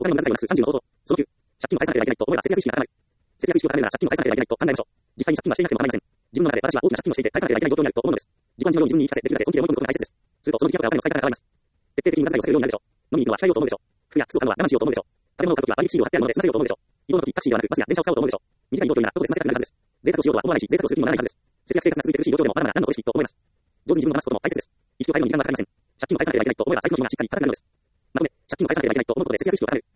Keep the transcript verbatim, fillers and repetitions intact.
他にも無駄遣いをなくすさんじゅうの方法。そのきゅう、借金を返さなければいけないと思えば節約意識が高まる。節約意識を高めるなら借金を返さなければいけないと考えましょう。実際に借金はしていなくても構いません。自分の中で私は大きな借金をしていて返さなければいけない状況にあると思うのです。自己暗示のように自分に言い聞かせ、できるだけ本気で思い込むことが大切です。するとその力が他にも使い方が変わります。徹底的に無駄遣いを避けるようになるでしょう。飲みに行くのは控えようと思うでしょう。服や靴を買うのは我慢しようと思うでしょう。食べ物を買うときは割引シールを貼ってあるので済ませようと思うでしょう。移動の時タクシーではなくバスや電車を使おうと思うでしょう。短い移動距離ならどこで済ませたくなるはずです。贅沢をしようとは思わないし、贅沢をする気にもならないはずです。節約生活が続いているし、状況でもまだまだ何のこと意識と思います。上手に自分を騙すことも大切です。意識を変えるのに時間がかかりません。借金を返さなければいけないと思えば財布の紐がしっかり固くなるのです。まとめ、借金を返さなければいけないと思うことで節約意識を高める。